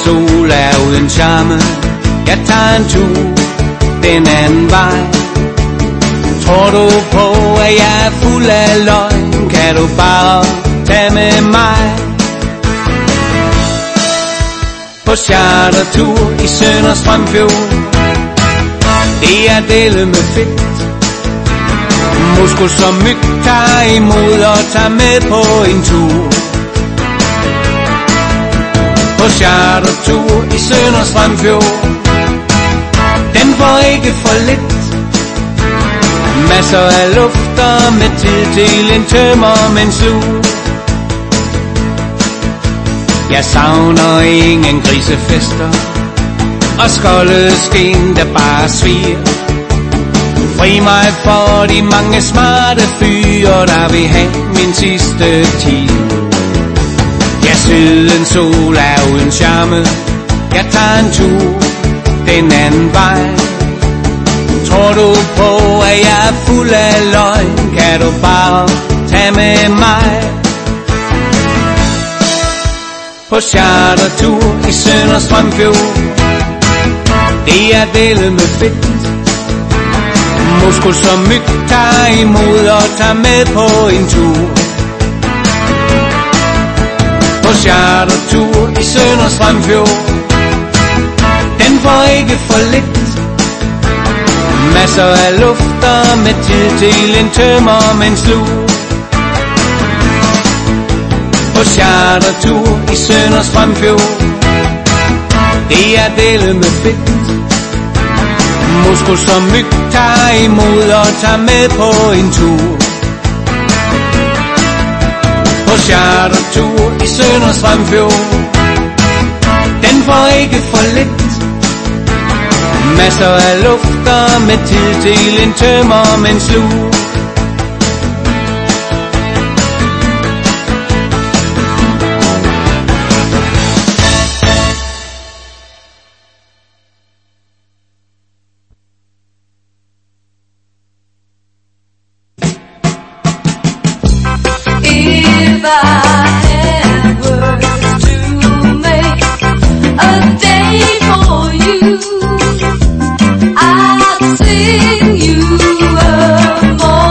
sol er uden charme. Jeg tager en tur den anden vej. Tror du på, at jeg er fuld af løgn? Kan du bare tage med mig på chartertur i Sønder Strømfjord? Det er dele med fedt. Muskel som myg tager imod og tager med på en tur. På chartertur i Sønder Strømfjord. Den får ikke for lidt. Masser af luft og med tid til en tømmermændsluge. Jeg savner ingen grisefester og skoldede sten, der bare sviger. Fri mig for de mange smarte fyre, der vil have min sidste tid. Ja, sydens sol er uden charme. Jeg tager en tur den anden vej. Tror du på, at jeg er fuld af løgn? Kan du bare tage med mig på chartertur i Sønder Strømfjord? Det er dele med fedt. Muskel som myg tager imod og tager med på en tur. På chartertur i Sønder Strømfjord. Den får ikke for lidt. Masser af luft og med tid til en tømmermændsluge. På chartertur i Sønder Strømfjord. Det er dele med fedt. Muskel som myg tager imod og tager med på en tur. På chartertur i Sønder Strømfjord. Den får ikke for lidt. Masser af luft og med tid til en tømmermændsluge. If I had words to make a day for you, I'd sing you a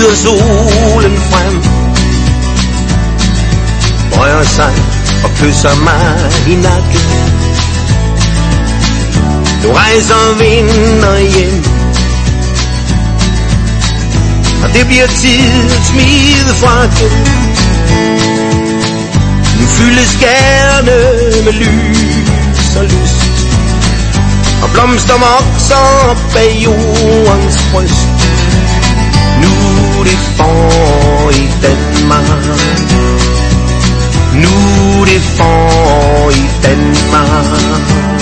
bryder solen frem, bøjer sig og kysser mig i nakken. Nu rejser vinder hjem, og det bliver tid at smide frakken. Nu fyldes gerne med lys og lyst, og blomster vokser op af jordens bryst. Nu er det forår i Danmark, nu er det forår i Danmark.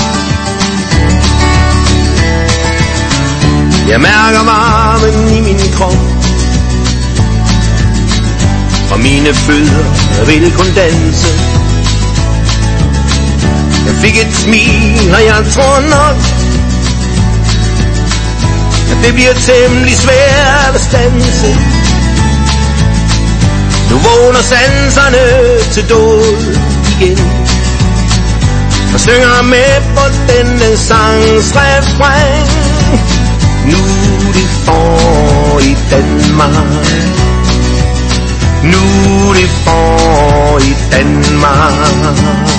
Jeg mærker varmen i min krop, og mine fødder vil kun danse. Jeg fik et smil, og jeg tror nok, at det bliver temmelig svært at standse. Nu vågner sanserne til død igen, og synger med på denne sangs refræn. Nu er det forår i Danmark, nu er det forår i Danmark.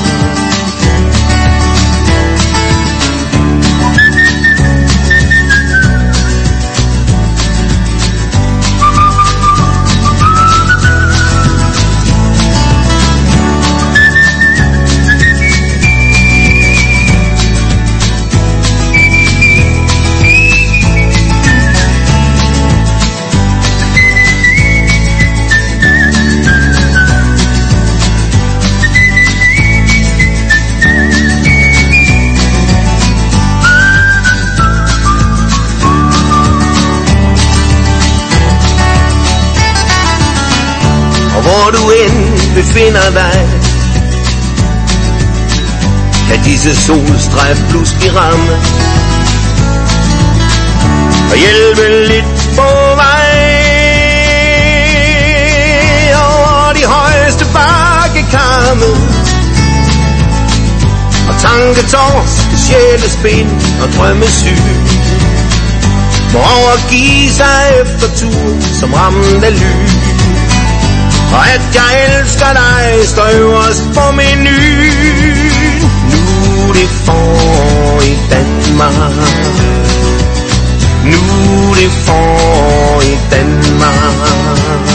Hvor du end befinder dig, kan disse solstrejf pludselig ramme og hjælpe lidt på vej over de højeste bakkekamme. Og tanketorsk, sjælespind og drømmesyn må overgive sig efter tur som ramt af lyn. Og at jeg elsker dig står øverst på menuen. Nu er det forår i Danmark, nu er det forår i Danmark.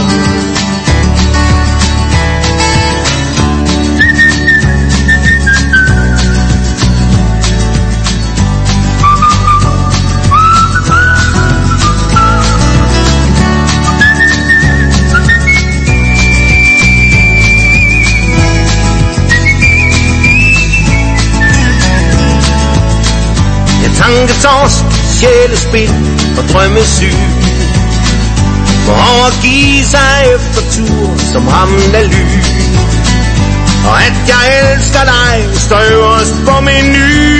Tanketorsk, sjælespind og drømmesyn må overgive sig efter tur som ramt af lyn. Og at jeg elsker dig står øverst på menuen.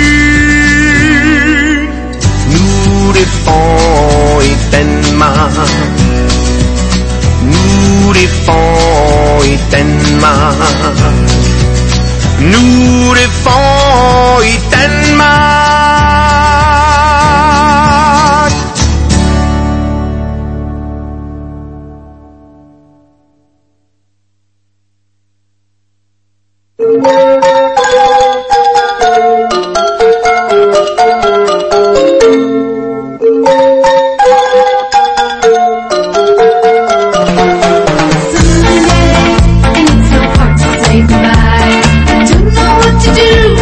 Nu er det forår i Danmark, nu er det forår i Danmark, nu er det forår i Danmark. Do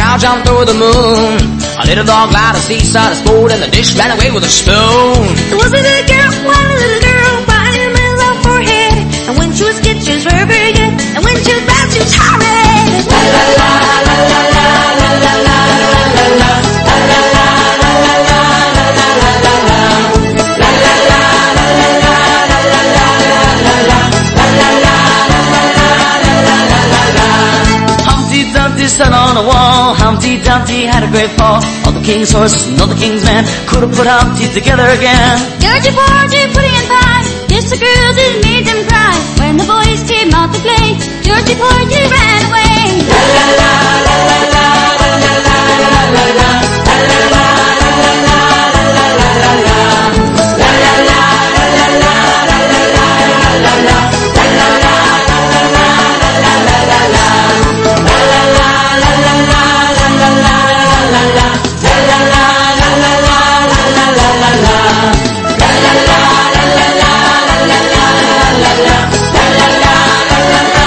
cow jumped over the moon. A little dog lied a seaside, a spoon, and the dish ran away with a spoon. There was a little girl, one little girl, buying a little love for her head. And when she was good, she was very, very good. And when she was bad, she was horrid. La la la la la la la la la la la. La la la la la la la la la la la. La la la la la la la la la la la. La la la la la la la la la. Humpty Dumpty sat on a wall. Humpty Dumpty had a great fall. All the king's horse and all the king's men couldn't put Humpty together again. Georgie Porgy, pudding and pie. Yes, the girls it made them cry. When the boys came out to play, Georgie Porgy ran away. La la la la la la la la la la la la. La la la la la la la la la la la. La la la la la la la la la la la la. La la la la la la la la la la. La la la la la la la la la la la. La la la la la la la la la la. La la la la la la la la la la. La la la la la la.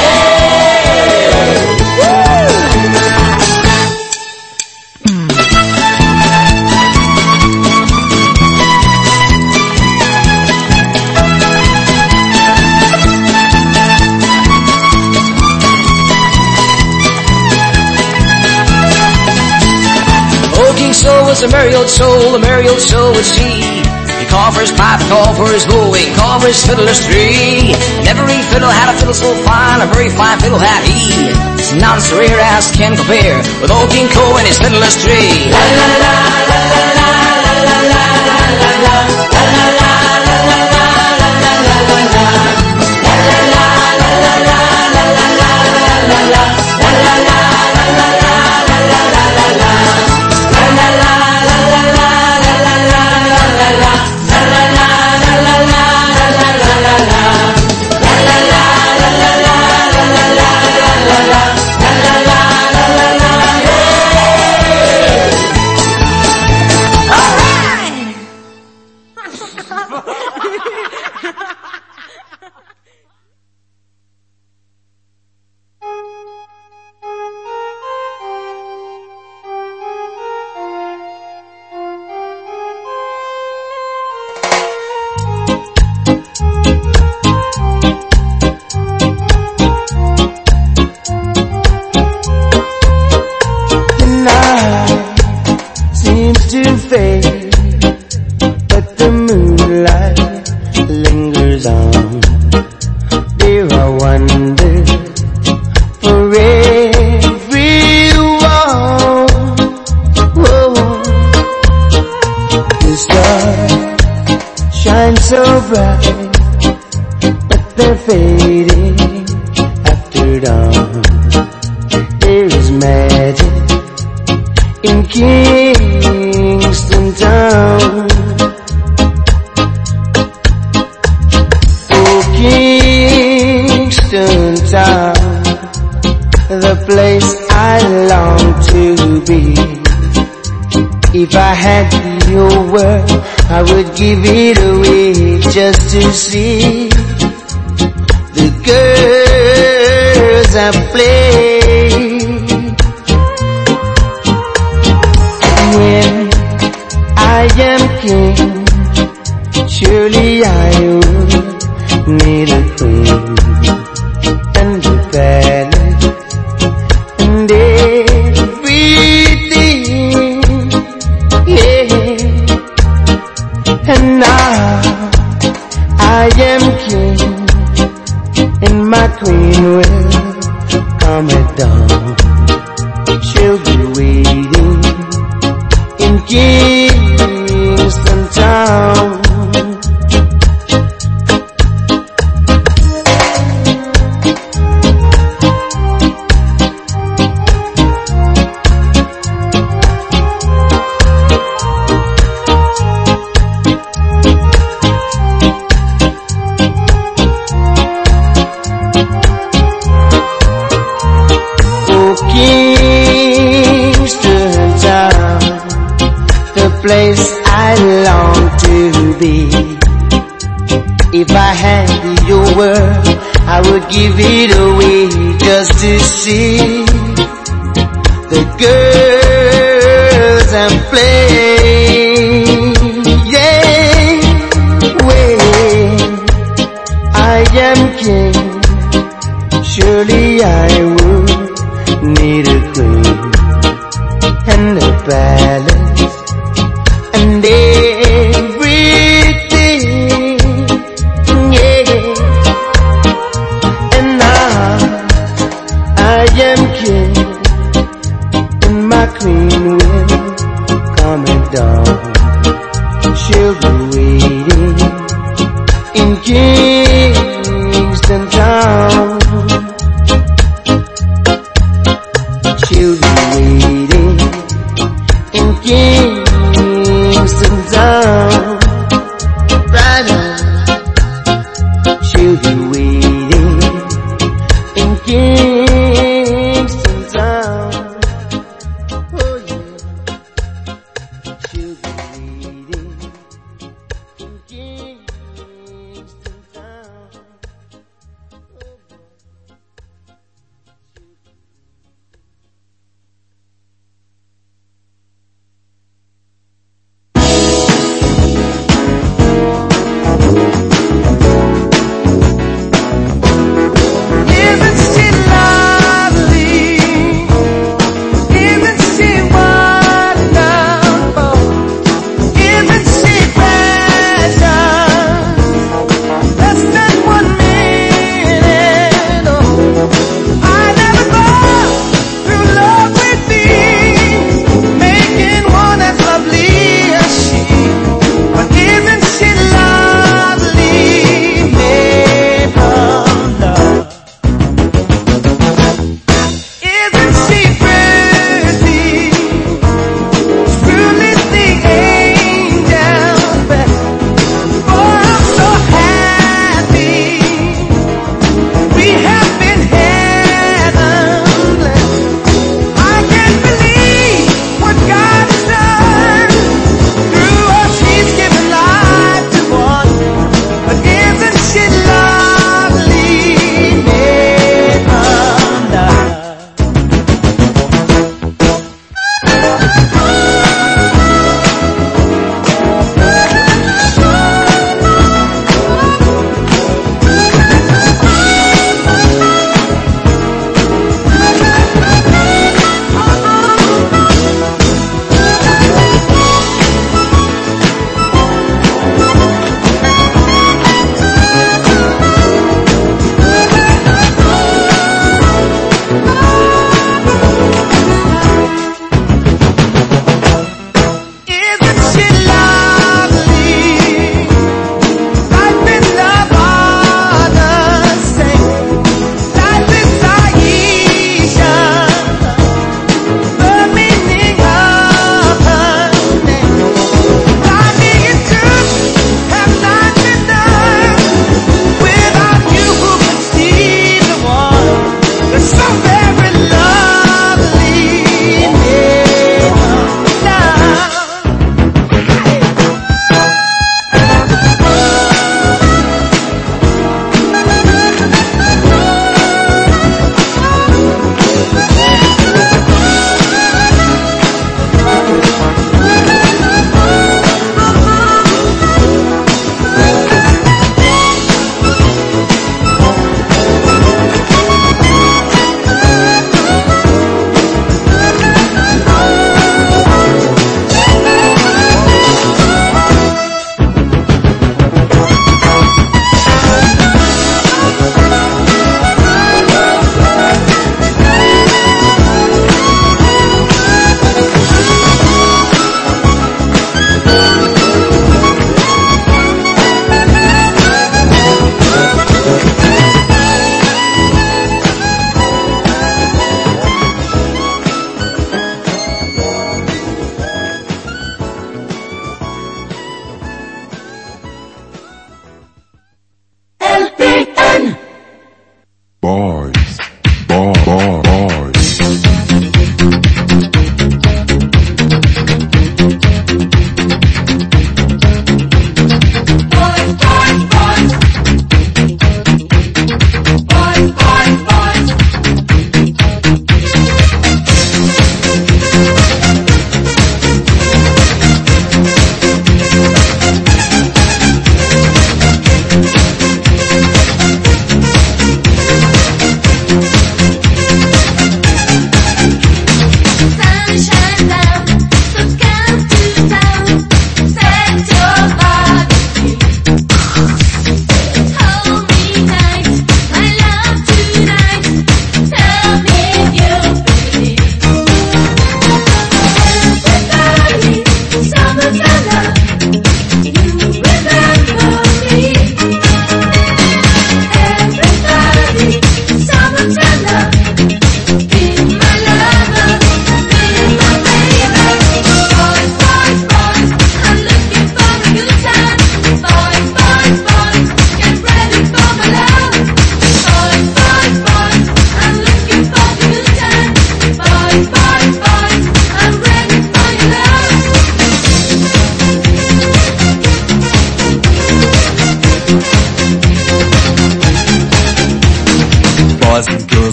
Soul was a merry old soul, a merry old soul was he. He called for his pipe, he called for his bow, he called for his fiddler's tree. And every fiddle had a fiddle so fine, a very fine fiddle had he. His nonce rare as can compare with old King Cole and his fiddler's tree. La la la la la la la la la la la. La la la la la la la la la la la. La la la la la la la la la la la. La la la la la la la la la la. Give it away just to see the girls I play. When I am king, surely I would need a queen and a palace and everything, yeah. And now I am king, and my queen will come at dawn. She'll be waiting in Kingston Town. Place I long to be. If I had your word, I would give it away just to see the the girls and play. Yeah, when I am king, surely I would need a queen and a palace and everything. Yeah, and now I am king, and my queen will come at dawn. She'll be waiting in Kingston town. She'll be waiting in Kingston town. Right now, she'll be waiting in Kingston town. Oh yeah, she'll be waiting in Kingston town. Oh boy.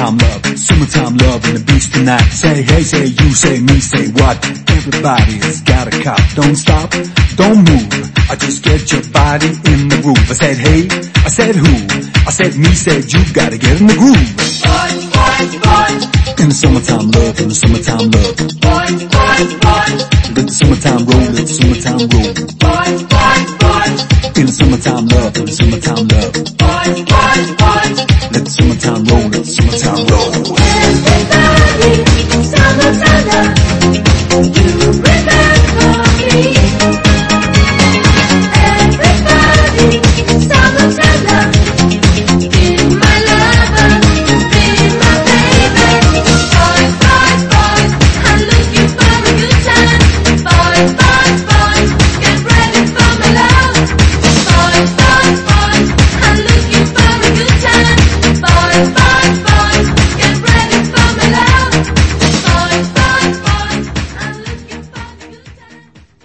summertime love and the beast tonight. Say hey, say you, say me, say what? Everybody's got a cop. Don't stop, don't move. I just get your body in the groove. I said hey, I said who? I said me, said you, gotta get in the groove. Boys, boys, boys. In the summertime love, in the summertime love. Boys, boys, boys. Let the summertime roll, let the summertime roll. Boys, boys, boys. In the summertime love, in the summertime love. Boys, boys, boys. Let the summertime roll, let the summertime roll. Everybody, summertime love. You remember me. Everybody, summertime love. Be my lover, be my baby. Boys, boys, boys, I'm looking for a good time. Boys, boys, boys, get ready for my love. Boys, boys, boys, I'm looking for a good time. Boys, boys, boys, get ready for my love. Boys, boys, boys, I'm looking for a good time.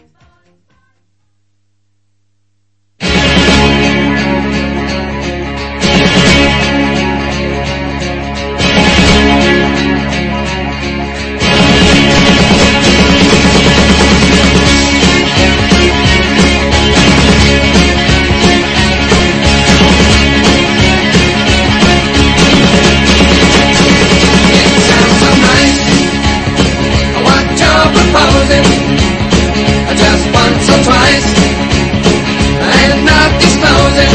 Just once or twice, and not disclosing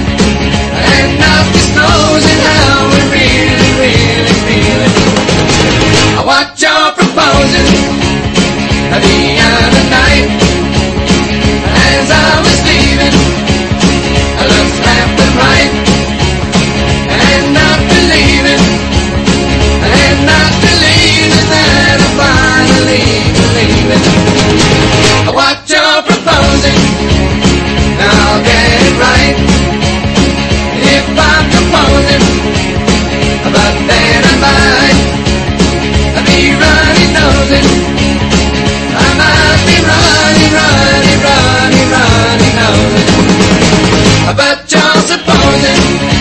how we really, really feel it. What you're proposing the other night, as I was leaving, I looked left and right, and not believing that I finally believe it. What you're proposing, I'll get it right. If I'm proposing, but then I might be running nosing. I might be running nosing. But you're supposing.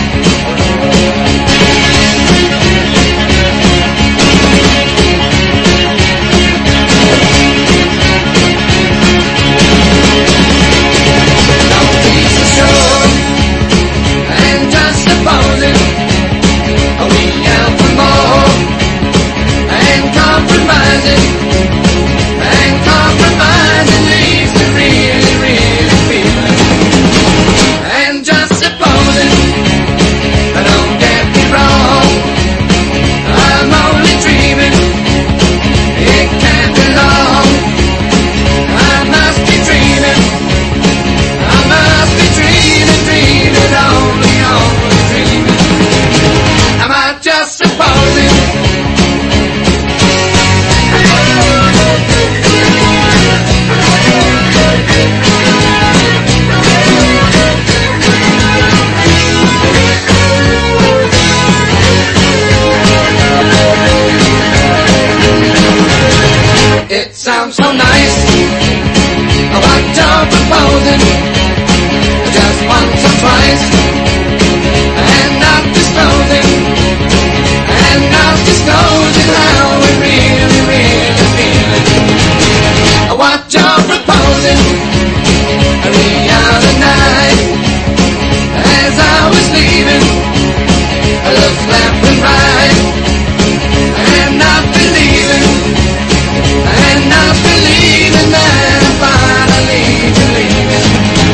Compromising leads to really, really feeling. And just supposing, don't get me wrong, I'm only dreaming, it can't be long. I must be dreaming, only dreaming. Am I just supposing? It sounds so nice, what you're proposing, just once or twice, and not disclosing how we really, really feel it. What you're proposing the other night, as I was leaving, I looked left and right, and not believing that I finally believe it.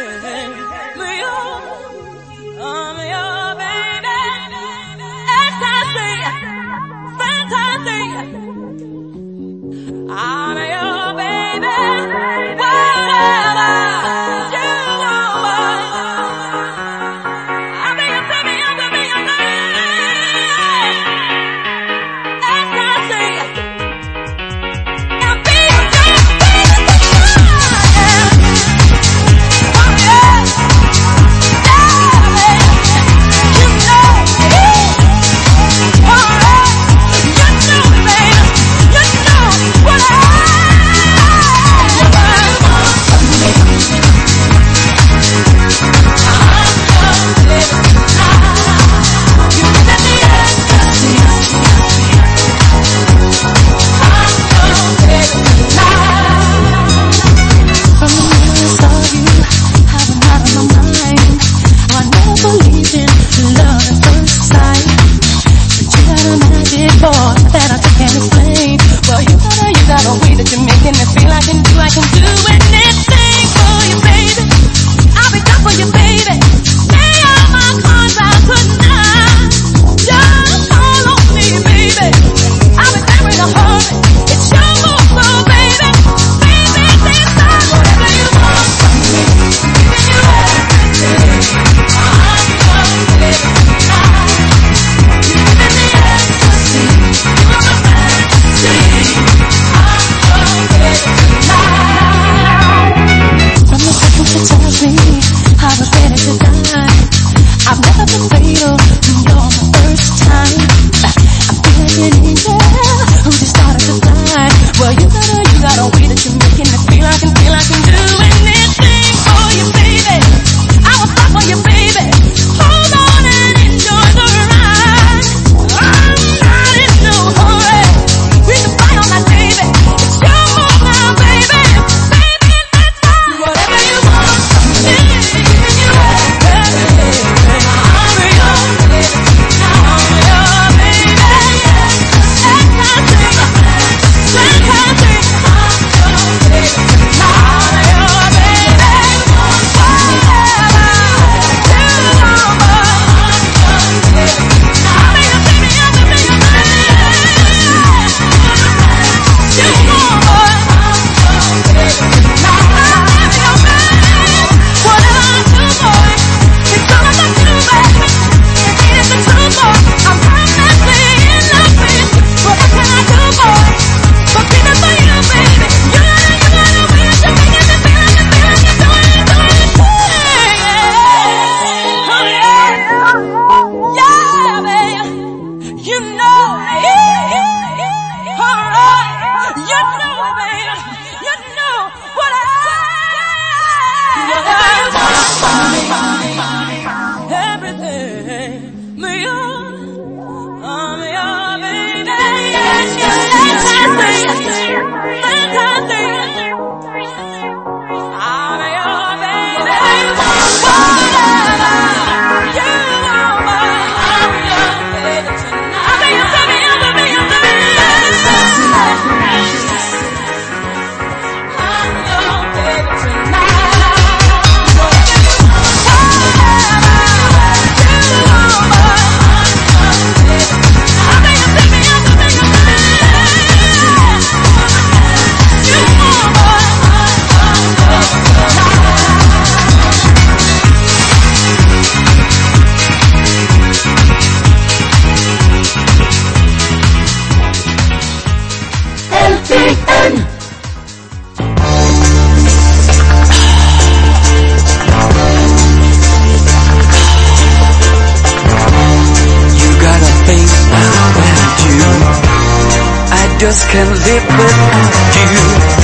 just can't live without you.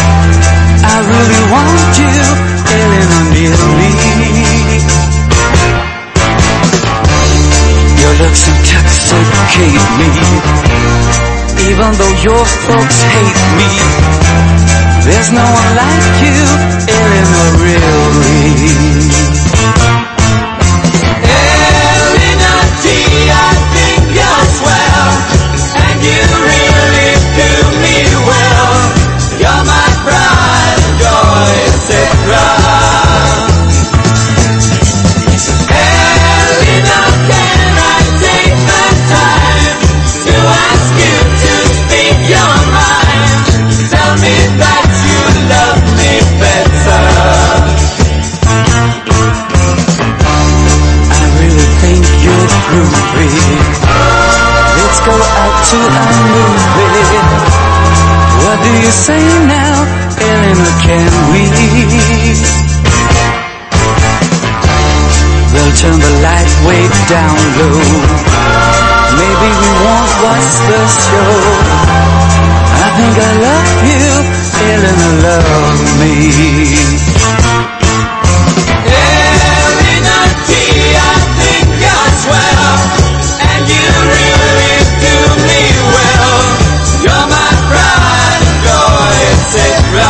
I really want you, Eleanor, near me. Your looks intoxicate me, even though your folks hate me. There's no one like you, Eleanor, really. Eleanor T, I think you're swell, and you really do me well. You're my pride and joy, etc. the same now, Eleanor, can we? We'll turn the light way down low. Maybe we won't watch the show. I think I love you, Eleanor, love me. Eleanor T, I think you're swell, and you really do me well. You're my pride and joy, etc.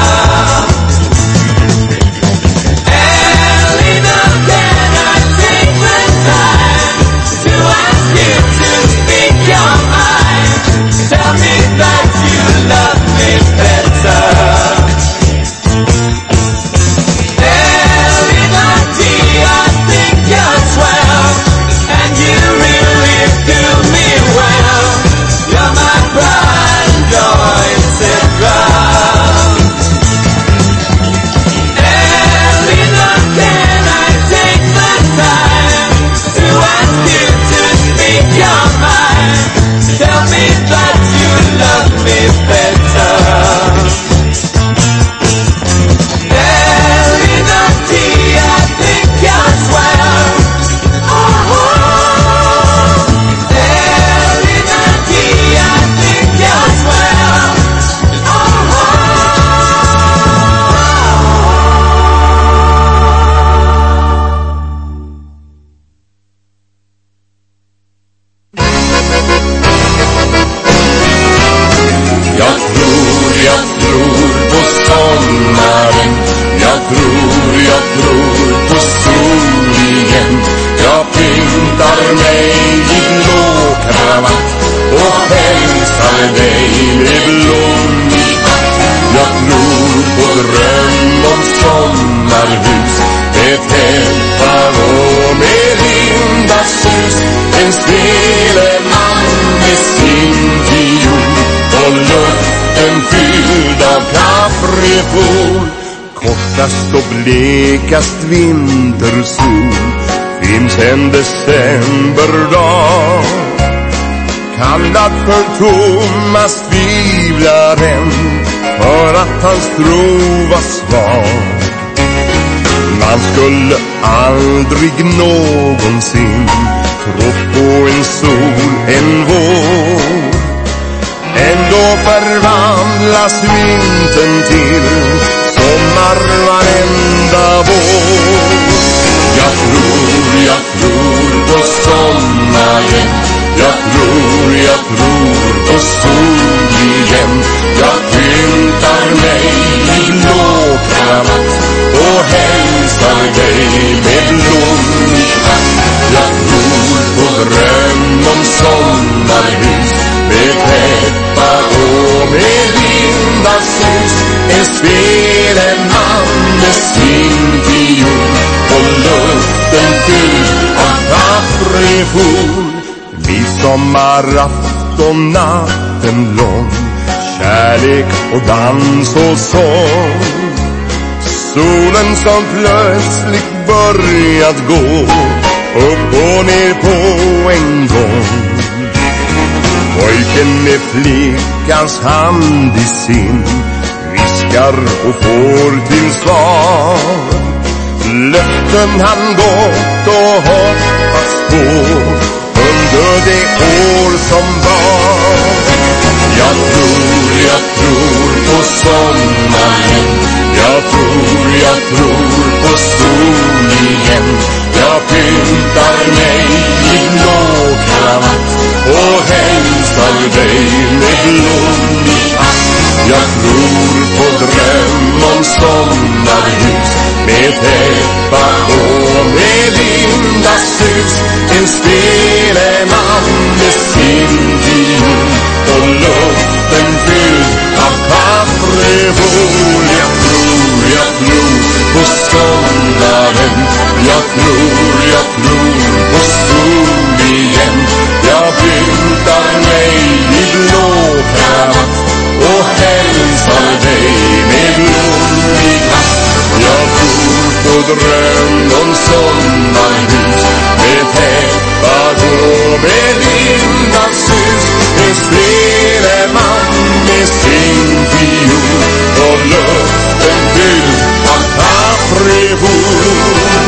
Eleanor, can I take the time to ask you to speak your mind? Tell me that you love me better. Eleanor T, I think you're swell, and you really do me well. You're my pride and joy, etc. Eleanor, can I take the time to ask you to speak your mind? Tell me that you love me better. Eleanor T, I think you're swell. Eleanor T, I think you're swell. Jag tror på sommaren. Jag tror på solingen. Jag pyntar mig i blå kravatt och hälsar dig med blommig hatt. Jag tror på dröm om sommarhus, med täppar och med vindars en speleman med sin fiol och luften fylld av kaprifol. Kortast och blekast vintersol finns en decemberdag, kallad för Thomas tvivlaren, för att hans tro var svag. Man skulle aldrig någonsin tro på en sol, en vår. Ändå förvandlas vintern till sommar varenda vår. Jag tror på sommaren. Jag tror på solingen. Jag pyntar mig i blå kravatt och hälsar dig med blommig hatt. Jag tror på dröm om sommarhus, med peppar och med vindars sus. En speleman med sin fiol och luften fylld av kaprifol. Midsommarafton, natten lång, kärlek och dans och sång. Solen som plötsligt börjat gå upp och ner på en gång. Pojken med flickans hand i sin viskar och får till svar löften han gått och hoppats på under det år som var. Jag tror på sommaren. Jag tror på solingen. Jag pyntar mig i blå kravatt och hälsar dig med blommig hatt. Jag tror på dröm om sommarhus, med peppar och med vindars sus. En speleman med sin fiol och luften fylld av kaprifol. Jag tror på sommaren. Jag tror på solingen. Jag pyntar mig i blå kravatt och hälsar dig med blommig hatt. Jag tror på dröm om sommarhus, med peppar och med vindars sus. En speleman med sin Rio og luften vild og Caprihus.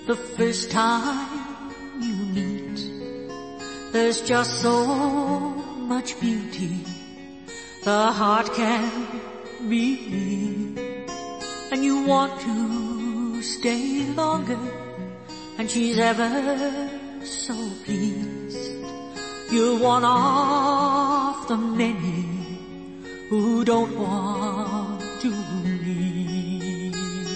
The first time you meet, there's just so much beauty the heart can believe, and you want to stay longer, and she's ever so pleased. You're one of the many who don't want to leave.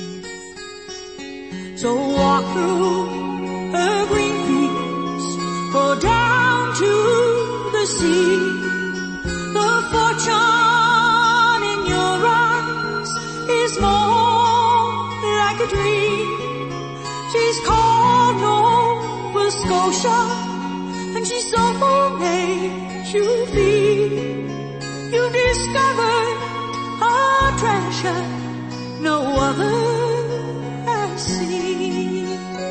So walk through her green fields, go down to the sea. The fortune in your eyes is more like a dream. She's called Nova Scotia, and she's so made you feel. You discovered a treasure no other has seen.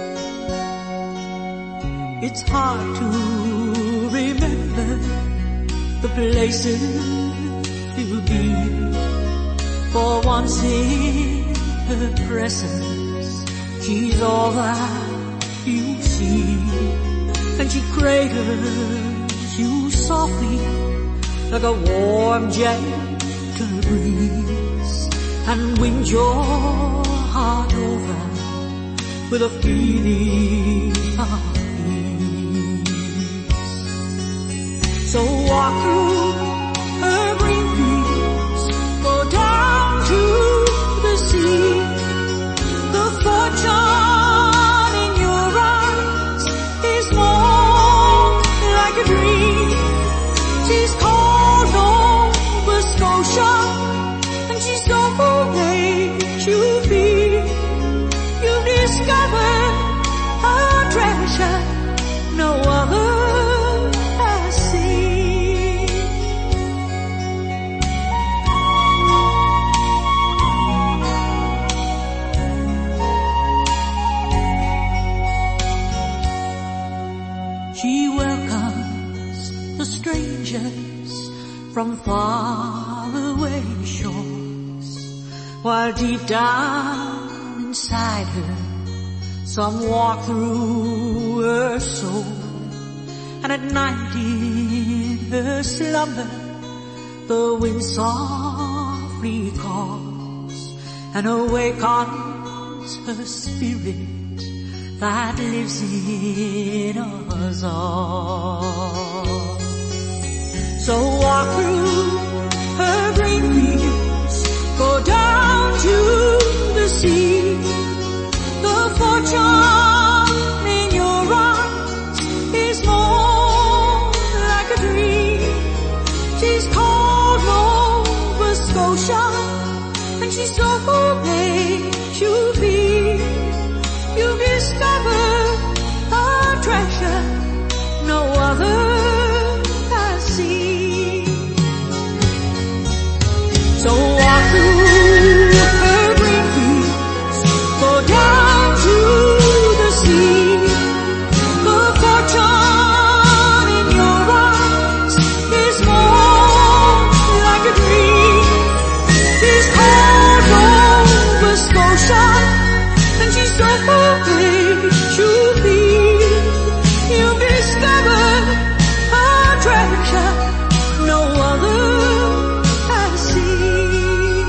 It's hard to remember the places you've been, for once in her presence, she's all that you see. And she cradles you softly like a warm, gentle breeze, and wins your heart over with a feeling of peace. So walk through her green fields, go down to the sea. The fortune in your eyes is more like a dream. She's called Nova Scotia, and she's so made you feel. You discovered a treasure no other has seen. She welcomes the strangers from faraway shores, while deep down inside her some walk through her soul. And at night in her slumber the wind softly calls, and awakens her spirit that lives in us all. So walk through her green fields, go down to the sea. The fortune in your eyes is more like a dream. She's called Nova Scotia, and she's so made you feel. You discovered a treasure no other has seen. So walk through her green fields, go down to the sea. The fortune in your eyes is more like a dream. She's called Nova Scotia, and she's so made you feel. You discovered a treasure no other has seen.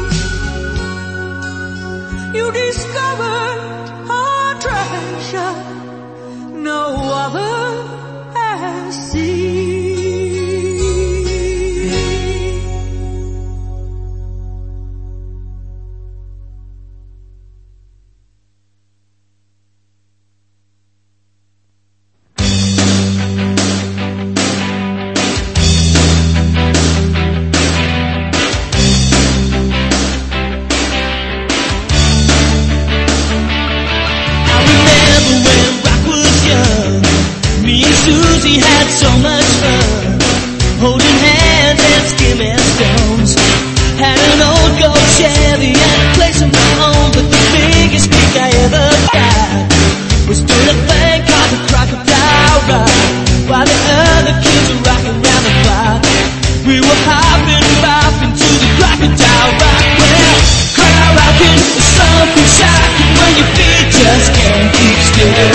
You discovered a treasure no other has seen. Susie had so much fun, holding hands and skimming stones. Had an old gold Chevy and a place of my own, but the biggest kick I ever got was doing a thing called the Crocodile Ride, while the other kids were rocking around the clock. We were hopping and bopping to the Crocodile Rock. Well, crowd rocking is something shocking when your feet just can't keep still.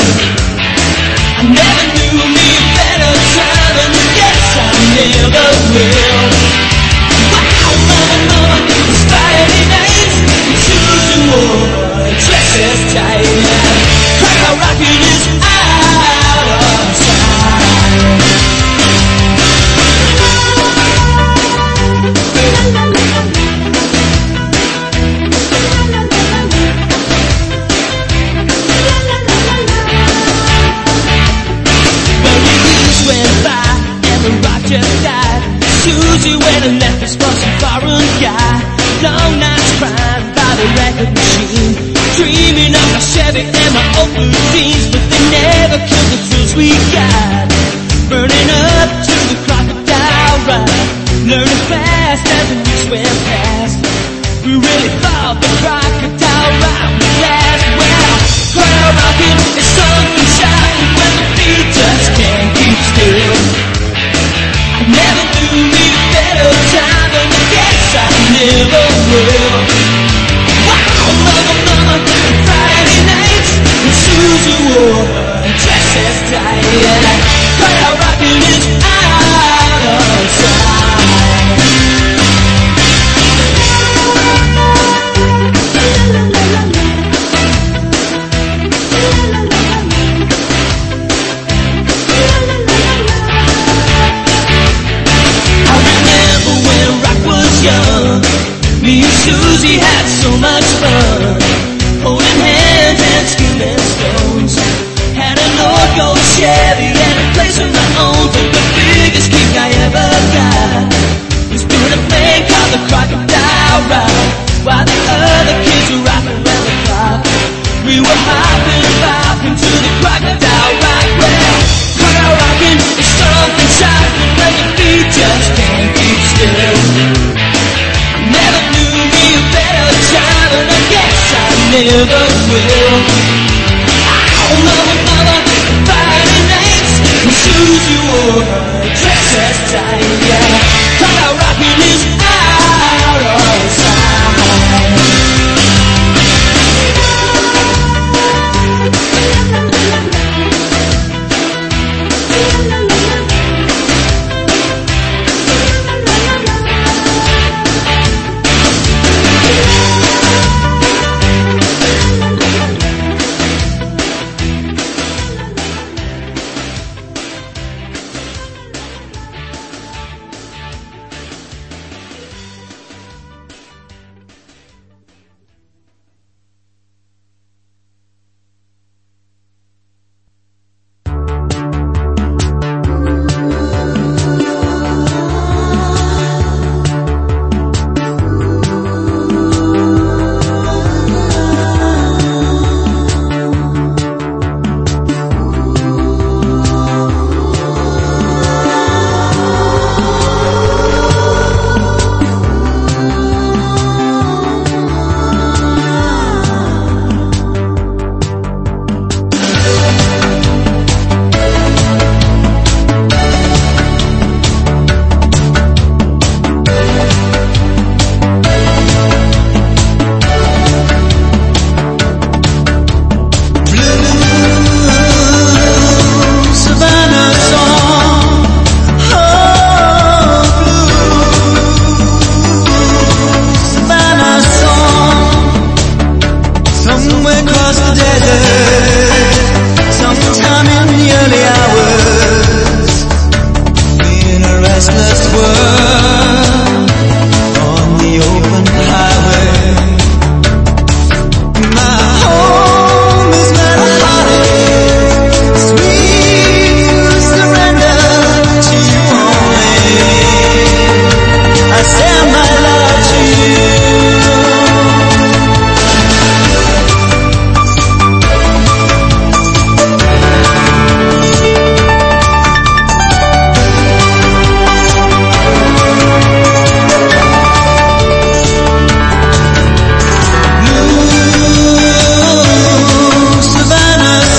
when I left this for some foreign guy. Long nights crying by the record machine, dreaming of my Chevy and my old blue jeans, but they never killed the thrills we got. Burning up to the crocodile ride, learning fast as the weeks went past. We really thought the crocodile ride would last. Well, crowd rocking is something shocking when the beat just can't keep still. I never knew me a better time, and I guess I never will. Wow, mama, Friday nights, and Susie wore her dress as tight. Crowd rocking is out of sight. Young. Me and Susie had so much fun, holding hands and skimming stones. Had an old gold Chevy and a place of my own, but the biggest kick I ever got was doing a thing called the crocodile ride, while the other kids were rocking around the clock. We were hopping and bopping to the crocodile ride. Well, crocodile rocking is something shocking when the beat just can't keep still. Never knew me a better time, and I guess I never will.